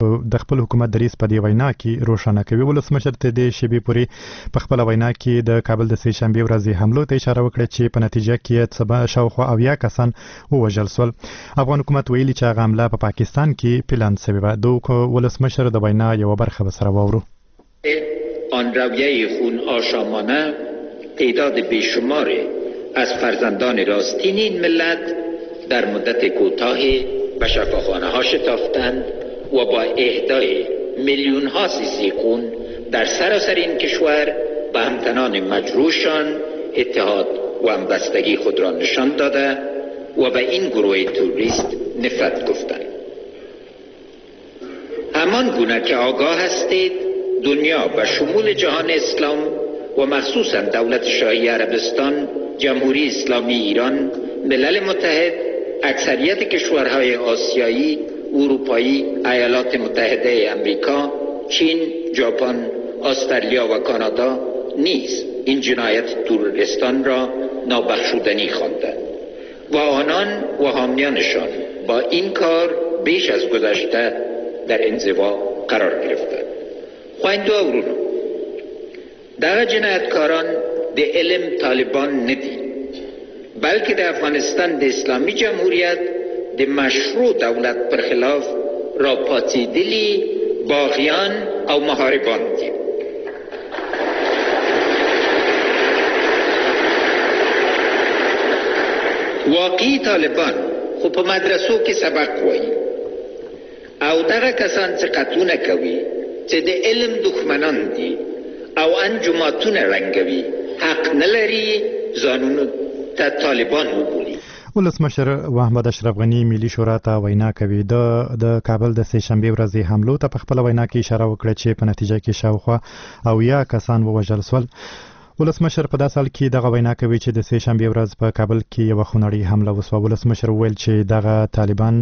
د خپل حکومت دریځ په دې وینا کې روښانه کوي. ولسمشر ته د شیبې پورې په خپل وینا کې د کابل د سې شنبې ورځې حملو ته اشاره وکړه چې په نتیجه کې شاوخوا 80 کسان ووژل شول. افغان حکومت ویلي چې هغه حمله په پاکستان کې پلان شوې وه. د ولسمشر د وینا یو برخه به سره واورو. آن رویه خون آشامانه تعداد بیشماری از فرزندان راستین این ملت در مدت کوتاهی به شفاخانه‌ها شتافتند و با اهدای میلیون ها سیسی خون در سراسر این کشور به همتنان مجروحشان اتحاد و همبستگی خود را نشان داده و به این گروه توریست نفرت گفتند. همان گونه که آگاه هستید دنیا و شمول جهان اسلام و مخصوصا دولت شاهی عربستان، جمهوری اسلامی ایران، ملل متحد، اکثریت کشورهای آسیایی، اروپایی، ایالات متحده امریکا، چین، ژاپن، استرالیا و کانادا نیز این جنایت تروریستان را نابخشودنی خواندند و آنان و حامیانشان با این کار بیش از گذشته در انزوا قرار گرفتند. خویندو و ورونو، دغه جنایتکاران د علم طالبان ندي، بلکې د افغانستان د اسلامي جمهوریت د مشروع دولت پر خلاف راپاڅېدلي باغیان او محاربان دي. واقعي طالبان خو په مدرسو کې سبق وایي او دغه کسان چې قتلونه کوي چې د علم دښمنان دي او انجماتونه رنګوي حق نه لري ځانونو ته طالبان وبولي. ولسمشر محمد اشرف غنی ملي شورا ته وینا کوي. د کابل د سې شنبې ورځې حملو ته په خپل وینا کې اشاره وکړه چې په نتیجه کې شاوخوا 80 کسان ووژل شول. ولسمشر په داسې حال کې دغه وینا کوي چې د سې شنبې ورځ په کابل کې یو خونړۍ حمله وسوه. ولسمشر وویل چې دغه طالبان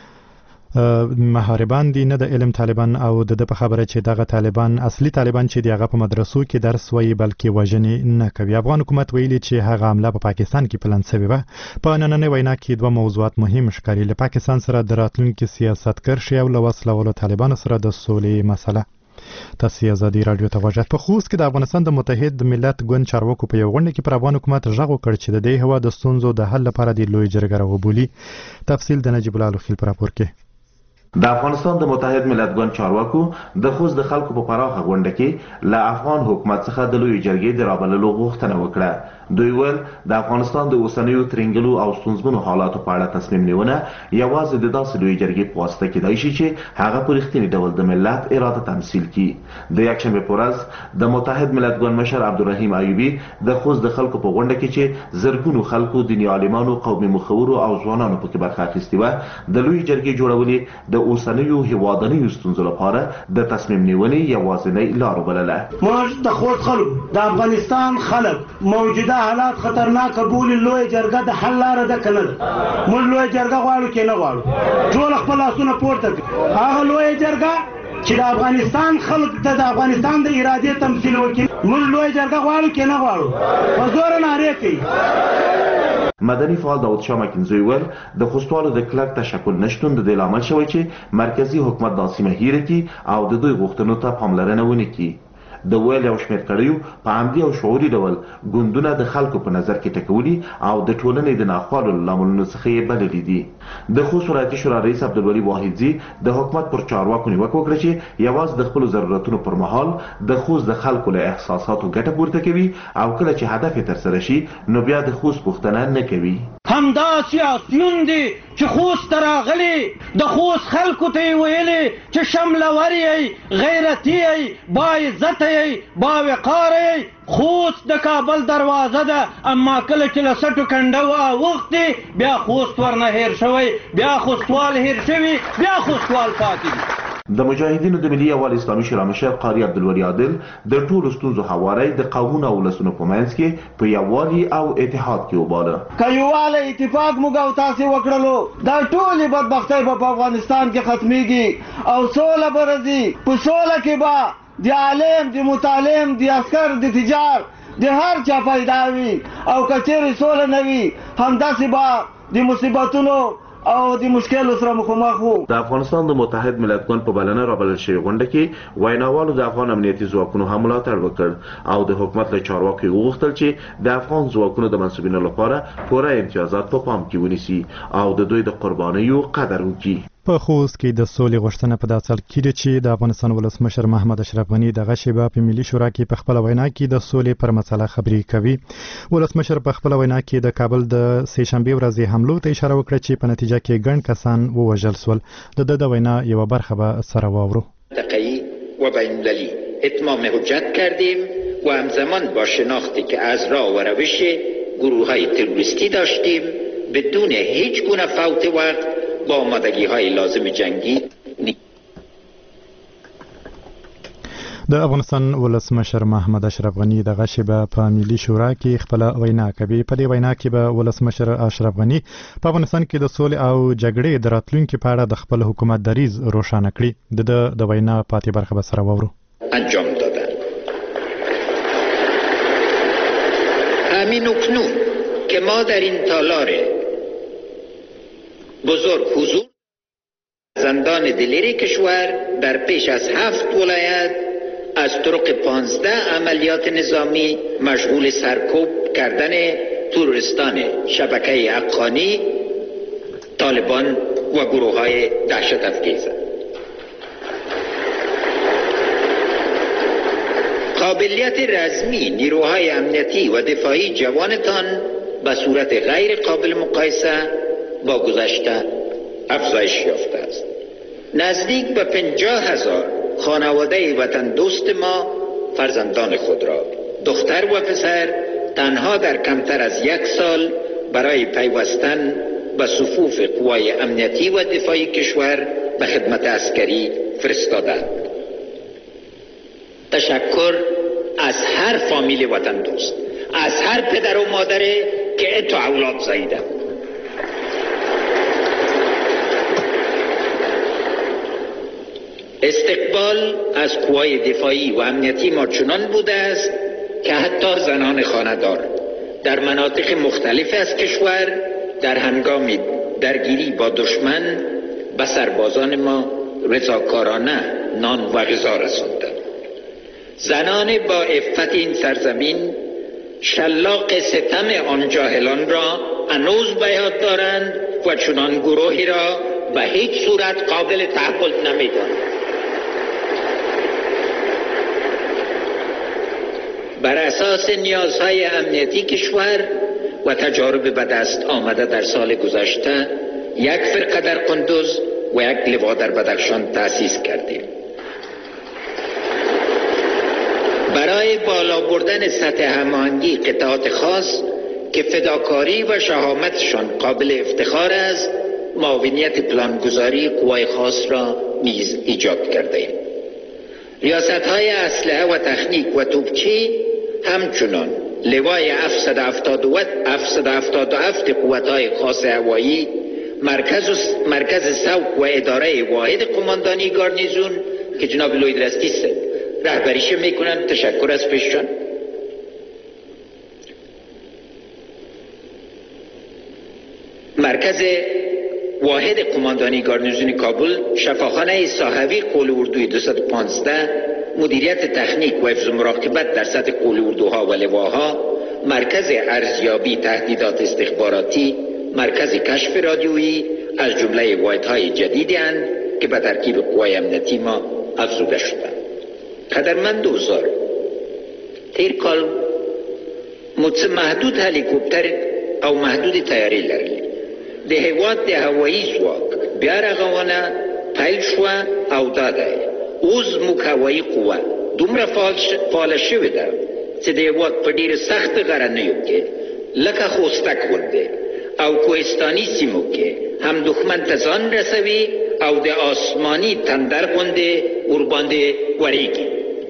محاربان دي، نه د علم طالبان، او د په خبره چې دغه طالبان اصلي طالبان چې دغه په مدرسو کې درس وایي بلکې وژنې نه کوي. افغان حکومت ویلي چې هغه حمله په پاکستان کې پلان شوې وه. په نننۍ وینا کې دوه موضوعات مهم ښکاري: له پاکستان سره د راتلونکي سیاست کرښې او له وسله طالبانو سره د سولې مسله. تاسو ازادي رادیو ته غوږ. په خوست کې د افغانستان د متحد ملت ګوند چارواکو په یو غونډه کې پر افغان حکومت غږ وکړ چې د دې هوا د ستونزو د حل لپاره د لوی جرګه راوبولي. تفصیل د نجیب الله خلیل پر راپور کې. د افغانستان د متحد ملت ګوند چارواکو د خوست د خلکو په پراخه غونډه کې له افغان حکومت څخه د لوی جرګې د رابللو غوښتنه وکړه. دوی ویل د افغانستان د اوسنیو ترنګلو او ستونزمنو حالاتو په اړه تصمیم نیونه یوازې د داسې لوی جرګې په واسطه کېدای شي چې هغه په رښتیني ډول د ملت اراده تمثیل کړي. د یکشنبې په ورځ د متحد ملت ګوند مشر عبدالرحیم ایوبي د خوست د خلکو په غونډه کې چې زرګونو خلکو، دیني عالمانو، قومي مخورو او ځوانانو پکې برخه اخیستې وه، د لوی جرګې جوړولې د اوسنیو هیوادنیو ستونزو لپاره د تصمیم نیونې یوازینۍ لار وبلله. موږ د خوست خلک، د افغانستان خلک موجوده حالات خطرناک بولي. لوی جرګه د حل لاره ده کنه؟ موږ لوی جرګه غواړو کې نه غواړو. ټول خپل لاسونه پورته کړي. هغه لوی جرګه چې د افغانستان خلک د افغانستان د ارادې تمثیل وکړي. موږ لوی جرګه غواړو کې نه غواړو. په زور نارې کوي. مدني فعال داود شاه مکنزوی ویل د خوستوالو د کلک تشکل نشتون د دې لامل شوی چې مرکزی حکومت دا سیمه هیره کړي او د دوی غوښتنو ته پاملرنه ونه کړي. د ویل یو شمېر کړیو په عمدي او شعوري ډول ګوندونه د خلکو په نظر کې ټکولي او د ټولنې د ناخوالو له لاملونو څخه یې بللي دي. د خوست ولایتي شورا رئیس عبدالولي واحدزي د حکومت پر چارواکو نیوکه وکړه چې یوازې د خپلو ضرورتونو پر مهال د خوست د خلکو له احساساتو ګټه پورته کوي او کله چې هدف یې ترسره شي نو بیا د خوست پوښتنه نه کوي. همدا سیاسیون دي چې خوست ته راغلي، د خوست خلکو ته یې ویلي چې شملور یې، غیرتي یې، باعزته یې، باوقاره یې. خوست د کابل دروازه ده، اما کله چې له سټو کنډه واوښتې بیا خوست ورنه هیر شوی، بیا خوستوال هیر شوي، بیا خوستوال پاتې دي. د مجاهدینو د ملي یووالي اسلامي شورا مشر قاري عبدالولي عادل د ټولو ستونزو هواری د قومونو او ولسونو په منځ کې په یووالي او اتحاد کې وباله. که یووالی اتفاق موږ او تاسې وکړلو دا ټولې بدبختۍ به په افغانستان کې ختمیږي او سوله به راځي. په سوله کې به د عالم، د متعلم، د عسکر، د تجار، د هر چا پیدا وي او که چیرې سوله نه وي همداسې به د مصیبتونو او د مشکل سره مخامخ وو. د افغانستان د متحد ملتونو په بلنه رابلل شوې غونډه کې ویناوالو د افغان امنیتي ځواکونو هم ملاتړ وکړ او د حکومت له چارواکو وغوښتل چې د افغان ځواکونو د منسوبینو لپاره پوره امتیازات په پام کې ونیسي او د دوی د قربانیو قدر وکړي. په خوست کې د سولې غوښتنه په داسل کې چې د افغانستان ولسمشر محمد اشرف غنی د غشبه په ملي شورا کې په خپل وینا کې د سولې پر مسله خبرې کوي. ولسمشر په خپل وینا کې د کابل د سه شنبه ورځې حملو ته اشاره وکړه چې په نتیجه کې ګڼ کسان ووژل شول. د وینا یو برخه به سره واورو. تقیی و بین‌المللی اتمام حجت کردیم و همزمان با شناختی که از راه و روش گروه‌های تروریستی داشتیم بدون هیچ گونه فوت وقت با آمادگی‌های لازم جنگی. د افغانستان ولسمشر محمد اشرف غنی د غشبه په ملي شورا کې خپل وینا کوي. په دې وینا کې به ولسمشر اشرف غنی په افغانستان کې د سولې او جګړې د راتلونکو په اړه د خپل حکومت دریځ روښانه کړي. د وینا پاتې برخه به سره واورو. انجام دادن. همین اکنون که ما در این تالار بزرگ حضور زندان دلیری کشور در پیش از 7 ولایت از طرق 15 عملیات نظامی مشغول سرکوب کردن تروریستان شبکه حقانی، طالبان و گروه‌های دهشت افکیز. قابلیت رزمی نیروهای امنیتی و دفاعی جوانتان به صورت غیر قابل مقایسه با گذشته افزایش یافته است. نزدیک به 50,000 خانواده وطن دوست ما فرزندان خود را دختر و پسر تنها در کمتر از 1 سال برای پیوستن به صفوف قوای امنیتی و دفاعی کشور به خدمت عسکری فرستادند. تشکر از هر فامیل وطن دوست، از هر پدر و مادری که اتو اولاد زاییدن. استقبال از قوای دفاعی و امنیتی ما چنان بوده است که حتی زنان خانه‌دار در مناطق مختلف از کشور در هنگام درگیری با دشمن به سربازان ما رضاکارانه نان و غذا رساندند. زنان با عفت این سرزمین شلاق ستم آن جاهلان را هنوز به یاد دارند و چنان گروهی را به هیچ صورت قابل تحمل نمی‌دانند. بر اساس نیازهای امنیتی کشور و تجارب به دست آمده در سال گذشته 1 فرقه در قندوز و 1 لوا در بدخشان تأسیس کردیم. برای بالا بردن سطح هماهنگی قطاعات خاص که فداکاری و شهامتشان قابل افتخار است، معاونیت پلانگذاری قوای خاص را نیز ایجاد کردیم. ریاست‌های اسلحه و تکنیک و توپچی همچنان لوای 777 قوت‌های خاص هوایی، مرکز سوق و اداره واحد قماندانی گارنیزون که جناب لوید رستیس رهبریش میکنن، تشکر از پیششان، مرکز واحد قماندانی گارنیزون کابل، شفاخانه صاحبی قول اردوی 215، مدیریت تکنیک و حفظ مراقبت در سطح قول اردوها و لواها، مرکز ارزیابی تهدیدات استخباراتی، مرکز کشف رادیویی از جمله واحدهای جدیدی اند که به ترکیب قوای امنیتی ما افزوده شدند. قدرمند دوزار تیر کال مدس محدود هلیکوپتر او محدود تیاری لرلی د هیواد د هوایی ځواک بیا رغونه پیل شوه او داده اوس موږ هوایی قوه دومره فعاله شوې ده چې د هیواد په ډېرو سختو غرنیو کې لکه خوستک غوندې او کوهستاني سیمو کې هم دښمن ته ځان رسوي او د آسماني تندر غوندې ورباندې وریږي.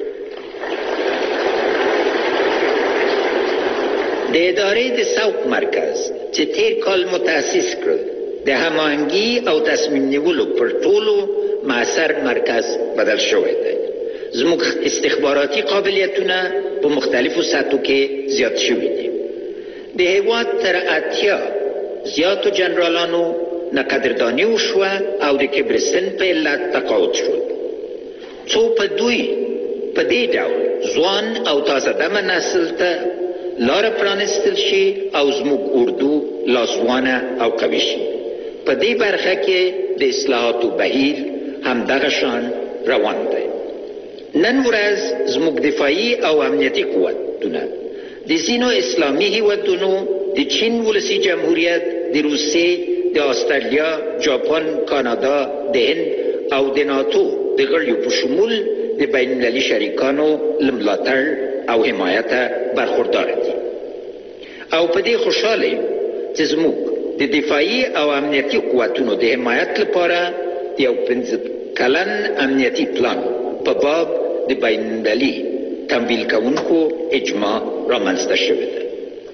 د ادارې د سوق مرکز چې تیر کال متأسس کړ د هماهنګي او تصمیم نیولو پر ټولو مؤثر مرکز بدل شوی دی. زموږ استخباراتي قابلیتونه په مختلفو سطحو کې زیات شوي دي. د هیواد تر 80 زیاتو جنرالانو نه قدردانی وشوه او د کبر سن په علت تقاعد شد. څو په دوی په دې ډول ځوان او تازه دمه نسل ته لاره پرانستل شي او زموږ اردو لاسوانه او قوي شي. په دې برخه کې د اصلاحاتو بهیر همدغه شان روان دی. نن ورځ زموږ دفاعي او امنیتي قوتونه د ځینو اسلامي هیوادونو د چین ولسي جمهوریت، د روسیې، د استرالیا، جاپان، کانادا، د هند او د ناتو د غړیو په شمول د بین المللي شریکانو له ملاتړ او حمایت برخوردار دي. او په دې خوشحاله یم چې زموږ د دفاعي او امنیتي قوتونو د حمایت لپاره یو 15 کلن امنیتي پلان په باب د بین المللي تمویل کوونکو اجماع رامنځته شوی دی.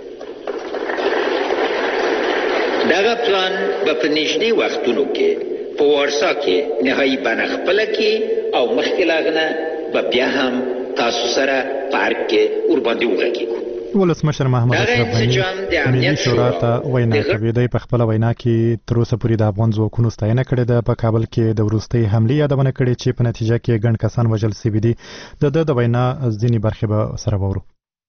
دغه پلان به په نږدې وختونو کې په وارسا کې نهایي بڼه خپله کړي او مخکې له هغه نه به بیا هم تاسو سره په ارګ کې ورباندې وغږېږو. ولسمشر محمد اشرف غني ملي شورا ته وینا کوي. دی په خپله وینا کې تر اوسه پورې د افغان ځواکونو ستاینه کړې ده. په کابل کې د وروستۍ حملې یادونه کړې چې په نتیجه کې ګڼ کسان وژل سوي دي. د وینا ځینې برخې به سره واورو.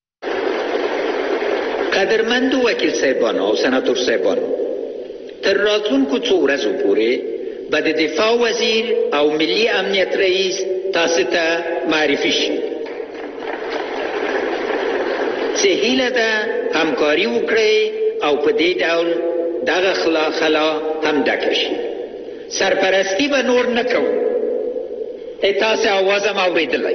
قدرمند وکیل صاحبانو او سناتور صاحبانو، تر راتلونکو څو ورځو پورې به د دفاع وزیر او ملي امنیت رئیس تاسو ته معرفي شي چې هیله ده همکاري وکړئ او په دې ډول دغه خلا هم ډکه شي. سرپرستی به نور نه کوو. تاسو آواز هم اورېدلی.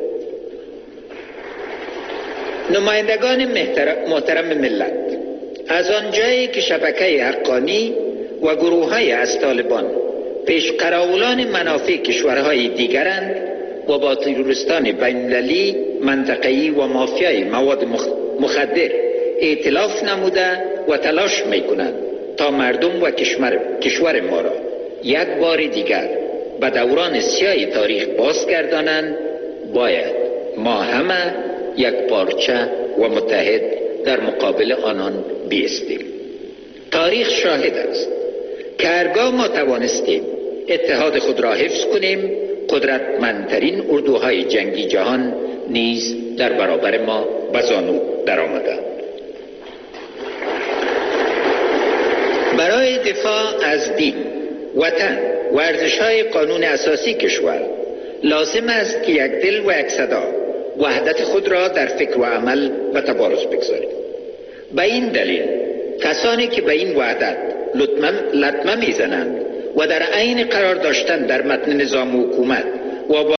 نمایندگان محترم ملت، از آنجایی که شبکه حقانی و گروه‌های از طالبان پیشقراولان منافع کشورهای دیگرند و با تروریستان بین‌المللی، منطقه‌ای و مافیای مواد مخدر ائتلاف نموده و تلاش می‌کنند تا مردم و کشور ما را یک بار دیگر به دوران سیاه تاریخ بازگردانند، باید ما همه یک پارچه و متحد در مقابل آنان بیستیم. تاریخ شاهد است که هرگاه ما توانستیم اتحاد خود را حفظ کنیم، قدرتمندترین اردوهای جنگی جهان نیز در برابر ما به زانو درآمدند. برای دفاع از دین، وطن و ارزش‌های قانون اساسی کشور لازم است که یک دل و یک صدا وحدت خود را در فکر و عمل و تبارز بگذاریم. به این دلیل کسانی که به این وحدت لطمه میزنند و در عین قرار داشتن در متن نظام و حکومت و